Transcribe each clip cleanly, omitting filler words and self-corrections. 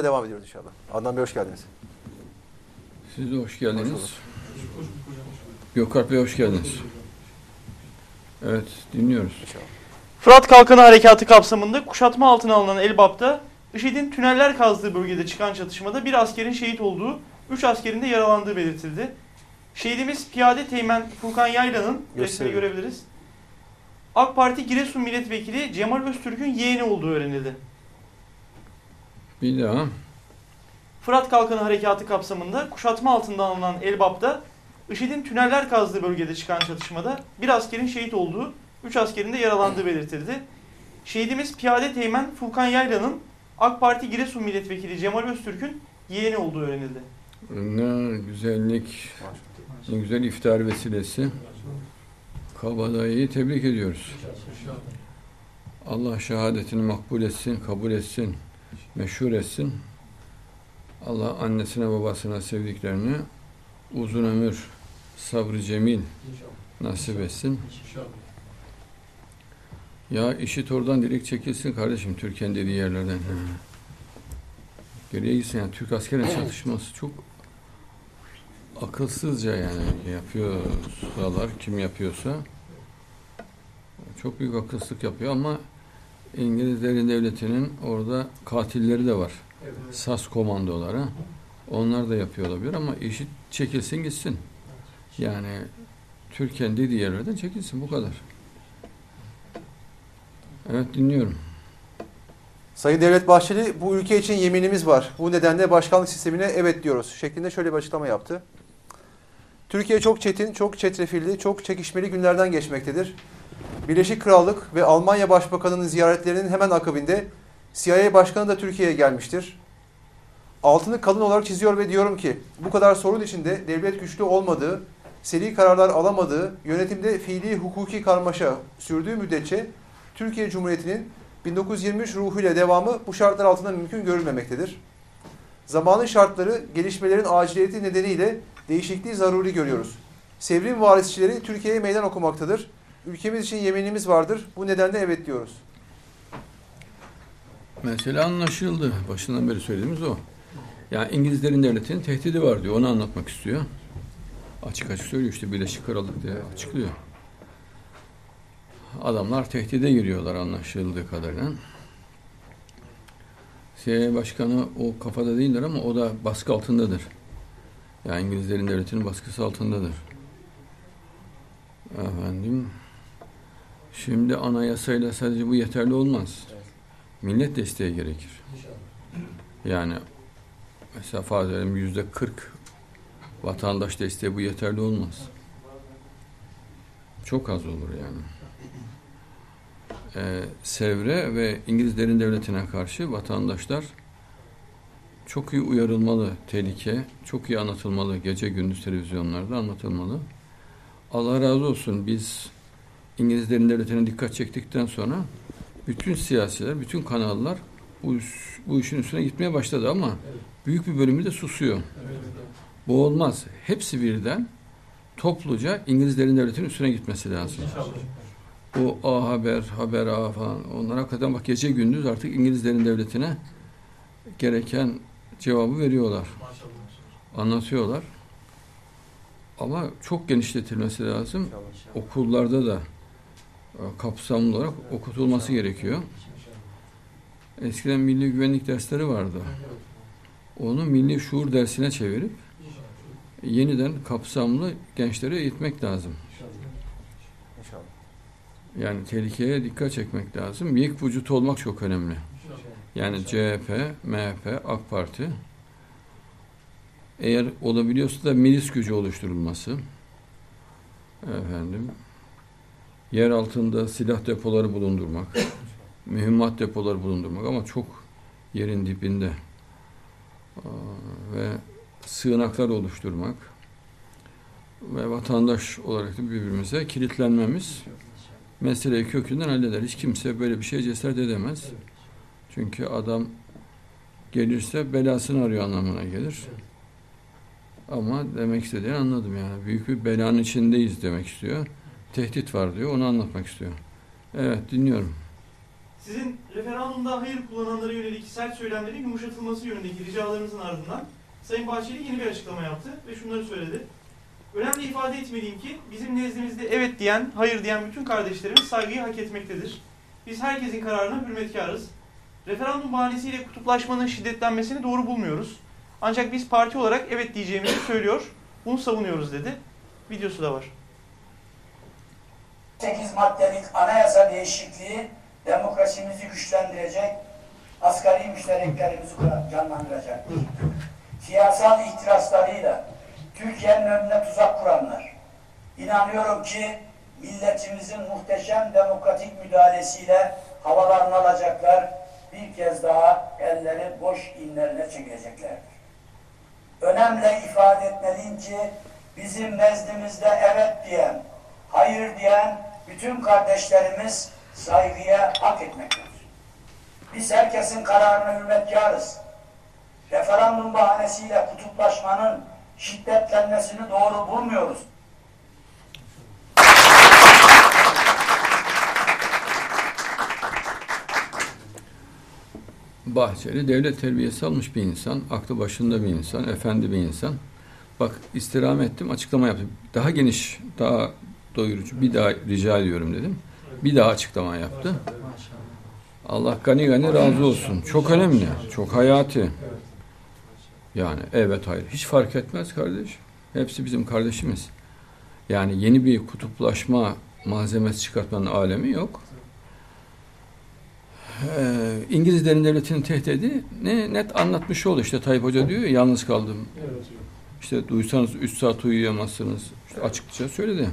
yolda devam ediyoruz inşallah. Adnan Bey hoş geldiniz. Siz de hoş geldiniz. Hoş Gökalp Bey hoş geldiniz. Evet, dinliyoruz. İnşallah. Fırat Kalkanı Harekatı kapsamında kuşatma altına alınan Elbap'ta IŞİD'in tüneller kazdığı bölgede çıkan çatışmada bir askerin şehit olduğu, 3 askerin de yaralandığı belirtildi. Şehidimiz Piyade Teğmen Furkan Yaylan'ın, resmini görebiliriz, AK Parti Giresun Milletvekili Cemal Öztürk'ün yeğeni olduğu öğrenildi. Bir daha. Fırat Kalkanı Harekatı kapsamında kuşatma altında alınan Elbap'ta IŞİD'in tüneller kazdığı bölgede çıkan çatışmada bir askerin şehit olduğu, 3 askerin de yaralandığı belirtildi. Şehidimiz Piyade Teğmen Furkan Yaylan'ın AK Parti Giresun Milletvekili Cemal Öztürk'ün yeğeni olduğu öğrenildi. Ne güzellik, ne güzel iftar vesilesi. Kabadayı'yı tebrik ediyoruz. Allah şehadetini makbul etsin, kabul etsin, meşhur etsin. Allah annesine babasına sevdiklerini uzun ömür, sabrı cemil nasip etsin. Ya IŞİD oradan direkt çekilsin kardeşim, Türkiye'nin dediği yerlerden. Geriye gitsin yani. Türk askerin çatışması çok akılsızca yani yapıyorsalar, kim yapıyorsa çok büyük akılsızlık yapıyor ama İngilizlerin devletinin orada katilleri de var. Evet. SAS komandoları. Onlar da yapıyor olabilir ama IŞİD çekilsin gitsin. Yani Türkiye'nin dediği yerlerden çekilsin, bu kadar. Evet, dinliyorum. Sayın Devlet Bahçeli, bu ülke için yeminimiz var. Bu nedenle başkanlık sistemine evet diyoruz şeklinde şöyle bir açıklama yaptı. Türkiye çok çetin, çok çetrefilli, çok çekişmeli günlerden geçmektedir. Birleşik Krallık ve Almanya Başbakanı'nın ziyaretlerinin hemen akabinde CIA Başkanı da Türkiye'ye gelmiştir. Altını kalın olarak çiziyor ve diyorum ki bu kadar sorun içinde devlet güçlü olmadığı, seri kararlar alamadığı, yönetimde fiili hukuki karmaşa sürdüğü müddetçe Türkiye Cumhuriyeti'nin 1923 ruhuyla devamı bu şartlar altında mümkün görülmemektedir. Zamanın şartları, gelişmelerin aciliyeti nedeniyle değişikliği zaruri görüyoruz. Sevrim varisçileri Türkiye'ye meydan okumaktadır. Ülkemiz için yeminimiz vardır. Bu nedenle evet diyoruz. Mesele anlaşıldı. Başından beri söylediğimiz o. Yani İngilizlerin devletinin tehdidi var diyor. Onu anlatmak istiyor. Açık açık söylüyor işte, Birleşik Krallık diye açıklıyor. Adamlar tehdide giriyorlar anlaşıldığı kadarıyla. CIA Başkanı o kafada değildir ama o da baskı altındadır. Yani İngilizlerin devletinin baskısı altındadır. Efendim, şimdi anayasayla sadece bu yeterli olmaz. Millet desteği gerekir. Yani mesela farz edelim %40 vatandaş desteği, bu yeterli olmaz. Çok az olur yani. Sevre ve İngilizlerin devletine karşı vatandaşlar çok iyi uyarılmalı, tehlike çok iyi anlatılmalı, gece gündüz televizyonlarda anlatılmalı. Allah razı olsun, biz İngilizlerin devletine dikkat çektikten sonra bütün siyasiler, bütün kanallar bu işin üstüne gitmeye başladı ama büyük bir bölümü de susuyor. Bu olmaz. Hepsi birden topluca İngilizlerin devletinin üstüne gitmesi lazım. O A Haber, Haber A falan, onlar hakikaten bak gece gündüz artık İngilizlerin devletine gereken cevabı veriyorlar. Anlatıyorlar. Ama çok genişletilmesi lazım. Okullarda da kapsamlı olarak okutulması gerekiyor. Eskiden milli güvenlik dersleri vardı. Onu milli şuur dersine çevirip yeniden kapsamlı gençlere eğitmek lazım. Yani tehlikeye dikkat çekmek lazım. Yek vücut olmak çok önemli. Yani CHP, MHP, AK Parti, eğer olabiliyorsa da milis gücü oluşturulması, efendim, yer altında silah depoları bulundurmak, mühimmat depoları bulundurmak ama çok yerin dibinde ve sığınaklar oluşturmak ve vatandaş olarak da birbirimize kilitlenmemiz meseleyi kökünden halleder. Hiç kimse böyle bir şeye cesaret edemez. Çünkü adam gelirse belasını arıyor anlamına gelir. Ama demek istediğini anladım yani. Büyük bir belanın içindeyiz demek istiyor. Tehdit var diyor. Onu anlatmak istiyor. Evet, dinliyorum. Sizin referandumda hayır kullananlara yönelik sert söylemlerin yumuşatılması yönündeki ricalarınızın ardından Sayın Bahçeli yeni bir açıklama yaptı ve şunları söyledi. Önemli ifade etmeliyim ki bizim nezdimizde evet diyen, hayır diyen bütün kardeşlerimiz saygıyı hak etmektedir. Biz herkesin kararına hürmetkarız. Referandum bahanesiyle kutuplaşmanın şiddetlenmesini doğru bulmuyoruz. Ancak biz parti olarak evet diyeceğimizi söylüyor, bunu savunuyoruz dedi. Videosu da var. 8 maddelik anayasa değişikliği demokrasimizi güçlendirecek, asgari müştereklerimizi canlandıracaktır. Siyasal ihtiraslarıyla Türkiye'nin önüne tuzak kuranlar, inanıyorum ki milletimizin muhteşem demokratik müdahalesiyle havalarını alacaklar, bir kez daha elleri boş inlerine çekeceklerdir. Önemli ifade etmeliyim ki bizim nezdimizde evet diyen, hayır diyen bütün kardeşlerimiz saygıya hak etmektedir. Biz herkesin kararına hürmetkarız. Referandum bahanesiyle kutuplaşmanın şiddetlenmesini doğru bulmuyoruz. Bahçeli devlet terbiyesi almış bir insan, aklı başında bir insan, efendi bir insan. Bak istirham ettim, açıklama yaptım. Daha geniş, daha doyurucu, bir daha rica ediyorum dedim. Bir daha açıklama yaptı. Allah gani gani razı olsun. Çok önemli, çok hayati. Yani evet hayır, hiç fark etmez kardeş. Hepsi bizim kardeşimiz. Yani yeni bir kutuplaşma malzemesi çıkartmanın alemi yok. İngiliz derin devletinin tehdidi ne net anlatmış oldu. İşte Tayyip Hoca diyor ya, yalnız kaldım. İşte duysanız 3 saat uyuyamazsınız. İşte açıkça söyledi.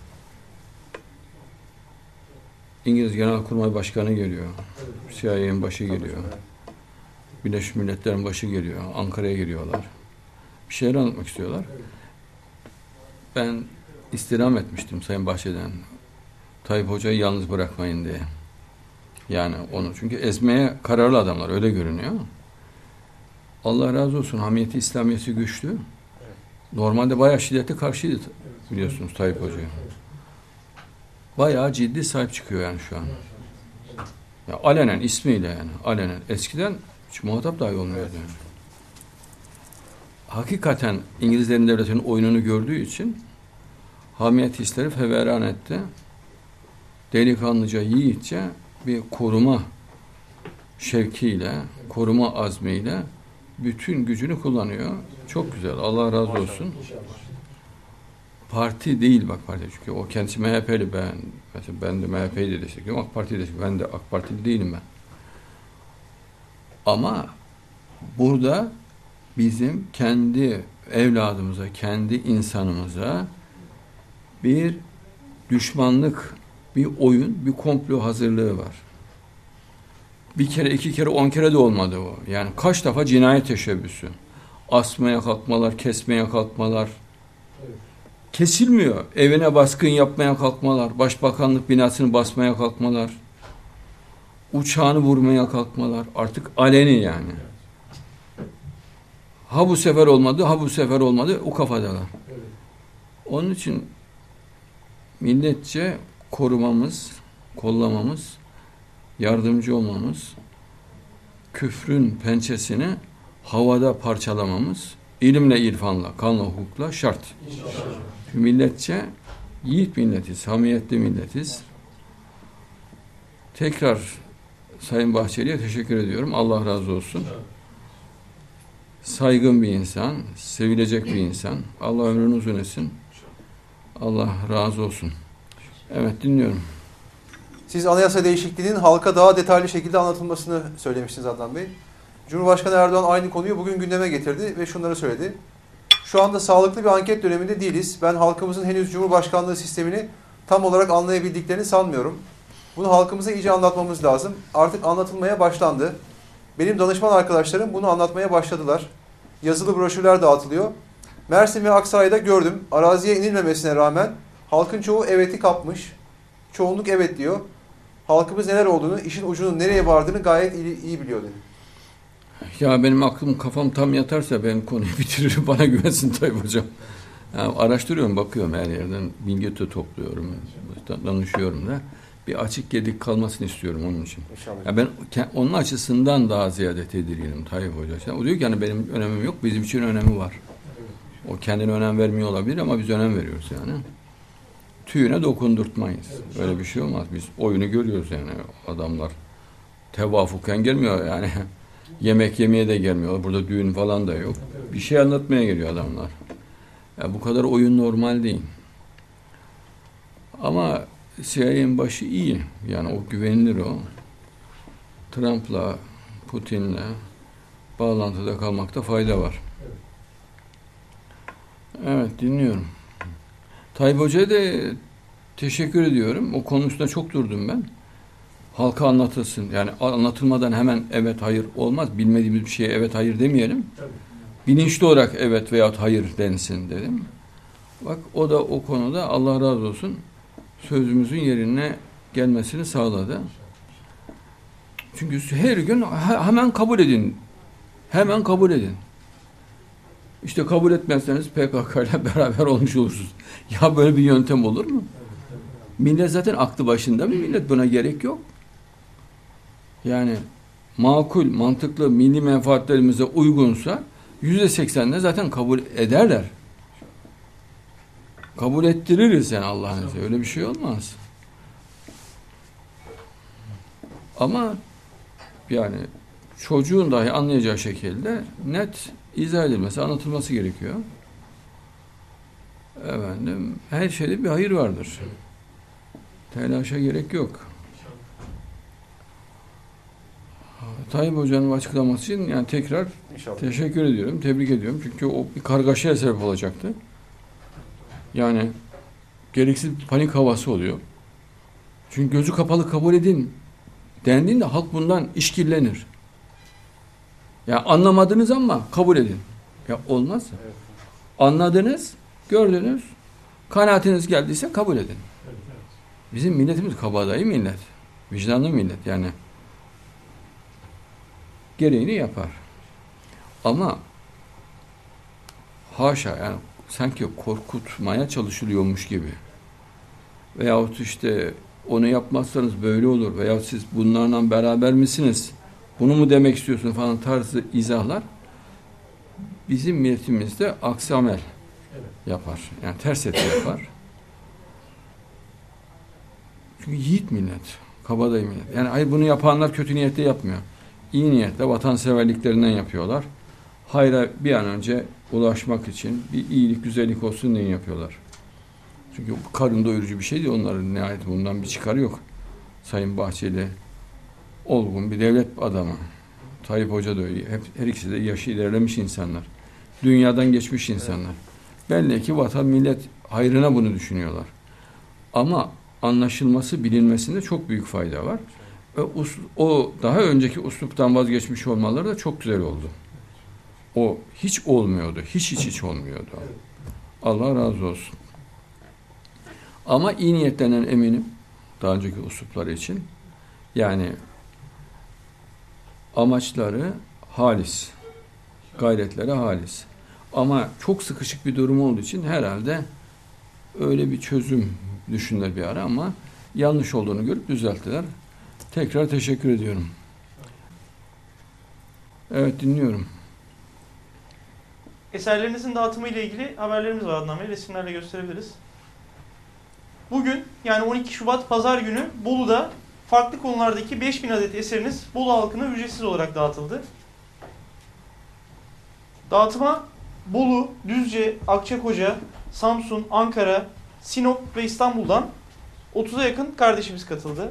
İngiliz Genelkurmay Başkanı geliyor. CIA'nin başı geliyor. Birleşmiş Milletler'in başı geliyor. Ankara'ya geliyorlar. Bir şeyler anlatmak istiyorlar. Ben istirham etmiştim Sayın Bahçeli'den. Tayyip Hoca'yı yalnız bırakmayın diye. Yani onu çünkü ezmeye kararlı adamlar, öyle görünüyor. Allah razı olsun, hamiyeti İslamiyeti güçlü. Normalde bayağı şiddete karşıydı biliyorsunuz Tayyip Hoca'ya. Bayağı ciddi sahip çıkıyor yani şu an. Ya alenen ismiyle yani alenen. Eskiden hiç muhatap dahi olmuyordu yani. Hakikaten İngilizlerin devletinin oyununu gördüğü için hamiyet hisleri feveran etti. Delikanlıca, yiğitçe bir koruma şevkiyle, koruma azmiyle bütün gücünü kullanıyor. Çok güzel. Allah razı olsun. Parti değil bak parti. Çünkü o kendisi MHP'li, mesela ben de MHP'yi de destekliyorum. AK Parti'yi destekliyorum. Ben de AK Partili değilim ben. Ama burada bizim kendi evladımıza, kendi insanımıza bir düşmanlık, bir oyun, bir komplo hazırlığı var. Bir kere, 2 kere, 10 kere de olmadı o. Yani kaç defa cinayet teşebbüsü. Asmaya kalkmalar, kesmeye kalkmalar. Kesilmiyor. Evine baskın yapmaya kalkmalar. Başbakanlık binasını basmaya kalkmalar. Uçağını vurmaya kalkmalar. Artık aleni yani. Ha bu sefer olmadı, ha bu sefer olmadı. O kafadalar. Onun için milletçe korumamız, kollamamız, yardımcı olmamız, küfrün pençesini havada parçalamamız, ilimle, irfanla, kanla, hukukla şart. Milletçe yiğit milletiz, hamiyetli milletiz. Tekrar Sayın Bahçeli'ye teşekkür ediyorum. Allah razı olsun. Saygın bir insan, sevilecek bir insan. Allah ömrünü uzun etsin. Allah razı olsun. Evet, dinliyorum. Siz anayasa değişikliğinin halka daha detaylı şekilde anlatılmasını söylemiştiniz Adnan Bey. Cumhurbaşkanı Erdoğan aynı konuyu bugün gündeme getirdi ve şunları söyledi. Şu anda sağlıklı bir anket döneminde değiliz. Ben halkımızın henüz Cumhurbaşkanlığı sistemini tam olarak anlayabildiklerini sanmıyorum. Bunu halkımıza iyice anlatmamız lazım. Artık anlatılmaya başlandı. Benim danışman arkadaşlarım bunu anlatmaya başladılar. Yazılı broşürler dağıtılıyor. Mersin ve Aksaray'da gördüm. Araziye inilmemesine rağmen halkın çoğu evet'i kapmış. Çoğunluk evet diyor. Halkımız neler olduğunu, işin ucunun nereye vardığını gayet iyi biliyor dedi. Ya benim aklım, kafam tam yatarsa ben konuyu bitiririm. Bana güvensin Tayyip Hocam. Yani araştırıyorum, bakıyorum her yerden. Bilgi topluyorum, danışıyorum da. bir açık gedik kalmasını istiyorum onun için. İnşallah. Ya ben onun açısından daha ziyade tedirginim Tayyip Hoca. O diyor ki hani benim önemim yok, bizim için önemi var. O kendine önem vermiyor olabilir ama biz önem veriyoruz yani. Tüyüne dokundurtmayız. Öyle bir şey olmaz. Biz oyunu görüyoruz yani. Adamlar tevafuken gelmiyor yani. Yemek yemeye de gelmiyor. Burada düğün falan da yok. Bir şey anlatmaya geliyor adamlar. Ya bu kadar oyun normal değil. Ama CIA'nin başı iyi. Yani o güvenilir o. Trump'la, Putin'le bağlantıda kalmakta fayda var. Evet, dinliyorum. Tayyip Hoca'ya da teşekkür ediyorum. O konusunda çok durdum ben. Halka anlatılsın. Yani anlatılmadan hemen evet hayır olmaz. Bilmediğimiz bir şeye evet hayır demeyelim. Bilinçli olarak evet veyahut hayır densin dedim. Bak o da o konuda Allah razı olsun sözümüzün yerine gelmesini sağladı. Çünkü her gün hemen kabul edin. Hemen kabul edin. İşte kabul etmezseniz PKK ile beraber olmuş olursunuz. Ya böyle bir yöntem olur mu? Millet zaten aklı başında mı? Millet buna gerek yok. Yani makul, mantıklı, milli menfaatlerimize uygunsa %80'de zaten kabul ederler. Kabul ettiririz yani Allah'ın izniyle. Öyle bir şey olmaz. Ama yani çocuğun dahi anlayacağı şekilde net izah edilmesi, anlatılması gerekiyor. Efendim, her şeyde bir hayır vardır. Telaşa gerek yok. Tayyip Hoca'nın açıklaması için yani tekrar İnşallah. teşekkür ediyorum, tebrik ediyorum. Çünkü o bir kargaşaya sebep olacaktı. Yani gereksiz bir panik havası oluyor. Çünkü gözü kapalı kabul edin dendiğinde halk bundan işkillenir. Ya anlamadınız ama kabul edin. Ya olmaz. Evet. Anladınız, gördünüz, kanaatiniz geldiyse kabul edin. Bizim milletimiz kabadayı millet. Vicdanlı millet yani. Gereğini yapar. Ama haşa yani sanki korkutmaya çalışılıyormuş gibi. Veyahut işte onu yapmazsanız böyle olur veyahut siz bunlarla beraber misiniz? Bunu mu demek istiyorsun falan tarzı izahlar bizim milletimizde aksi amel yapar. Yani ters etki yapar. Çünkü yiğit millet. Kabadayı millet. Yani hayır bunu yapanlar kötü niyetle yapmıyor. İyi niyetle vatanseverliklerinden yapıyorlar. Hayra bir an önce ulaşmak için bir iyilik, güzellik olsun diye yapıyorlar. Çünkü bu karın doyurucu bir şey değil. Onların nihayet bundan bir çıkarı yok. Sayın Bahçeli olgun bir devlet adamı. Tayyip Hoca da öyle. Her ikisi de yaşı ilerlemiş insanlar. Dünyadan geçmiş insanlar. Belli ki vatan millet hayrına bunu düşünüyorlar. Ama anlaşılması, bilinmesinde çok büyük fayda var. Ve o daha önceki usluptan vazgeçmiş olmaları da çok güzel oldu. O hiç olmuyordu. Hiç olmuyordu. Allah razı olsun. Ama iyi niyetlenen eminim. Daha önceki uslupları için. Yani amaçları halis. Gayretleri halis. Ama çok sıkışık bir durum olduğu için herhalde öyle bir çözüm düşündüler bir ara ama yanlış olduğunu görüp düzelttiler. Tekrar teşekkür ediyorum. Evet, dinliyorum. Eserlerinizin dağıtımı ile ilgili haberlerimiz var Adnan Bey. Resimlerle gösterebiliriz. Bugün yani 12 Şubat Pazar günü Bolu'da farklı konulardaki 5000 adet eseriniz Bolu halkına ücretsiz olarak dağıtıldı. Dağıtıma Bolu, Düzce, Akçakoca, Samsun, Ankara, Sinop ve İstanbul'dan 30'a yakın kardeşimiz katıldı.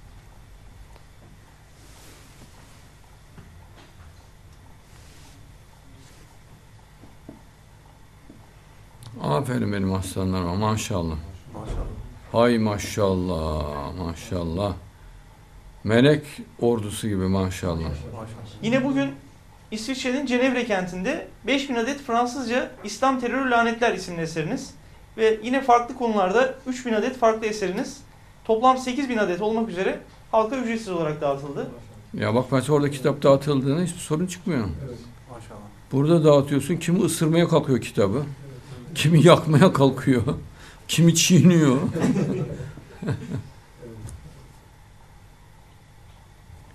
Aferin benim aslanlarıma, maşallah. Maşallah. Hay maşallah, maşallah. Melek ordusu gibi maşallah. Maşallah. Yine bugün İsviçre'nin Cenevre kentinde 5000 adet Fransızca İslam Terör Lanetler isimli eseriniz ve yine farklı konularda 3000 adet farklı eseriniz toplam 8000 adet olmak üzere halka ücretsiz olarak dağıtıldı. Ya bak mesela orada kitap dağıtıldığında hiçbir sorun çıkmıyor. Maşallah. Burada dağıtıyorsun, kimi ısırmaya kalkıyor kitabı, kimi yakmaya kalkıyor, kimi çiğniyor.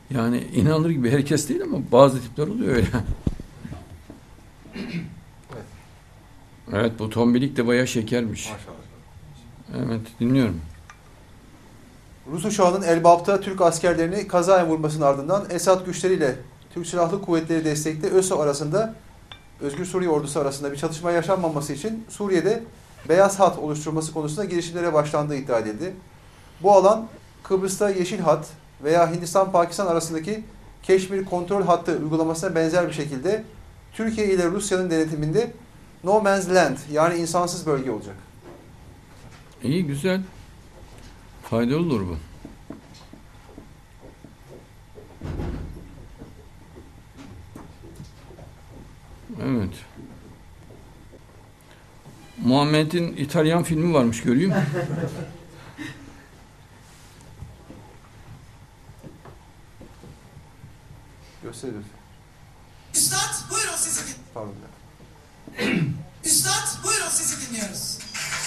Yani inanılır gibi herkes değil ama bazı tipler oluyor öyle. Evet, bu tombilik de bayağı şekermiş. Maşallah. Evet, dinliyorum. Rus uçağının Elbap'ta Türk askerlerini kazaen vurmasının ardından Esad güçleriyle Türk Silahlı Kuvvetleri destekli ÖSO arasında, Özgür Suriye Ordusu arasında bir çatışma yaşanmaması için Suriye'de Beyaz Hat oluşturulması konusunda girişimlere başlandığı iddia edildi. Bu alan Kıbrıs'ta Yeşil Hat veya Hindistan-Pakistan arasındaki Keşmir Kontrol Hattı uygulamasına benzer bir şekilde Türkiye ile Rusya'nın denetiminde No Man's Land, yani insansız bölge olacak. İyi, güzel. Faydalı olur bu. Evet. Muhammed'in İtalyan filmi varmış, göreyim. Gösterir. Üstad buyurun sizi dinliyoruz. Pardon. Üstad buyurun sizi dinliyoruz.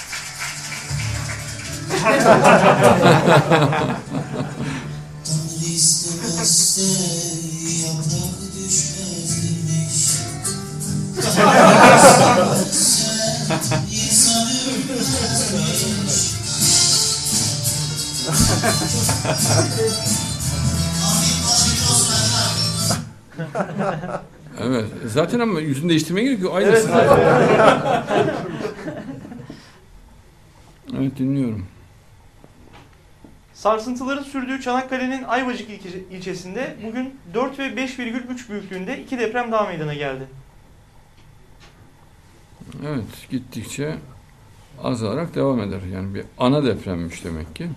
Tanrı istemezse yaprak düşmezmiş. Tanrı istemezse insan ölmezmiş. Evet. Zaten ama yüzünü değiştirmeye gerek yok. Aynısı. Evet. zaten. Evet, dinliyorum. Sarsıntıların sürdüğü Çanakkale'nin Ayvacık ilçesinde bugün 4 ve 5,3 büyüklüğünde 2 deprem daha meydana geldi. Evet, gittikçe azalarak devam eder. Yani bir ana depremmiş demek ki.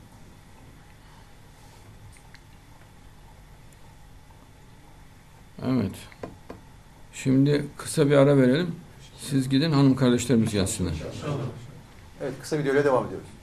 Evet. Şimdi kısa bir ara verelim. Siz gidin, hanım kardeşlerimiz gelsinler. Evet, kısa videoyla devam ediyoruz.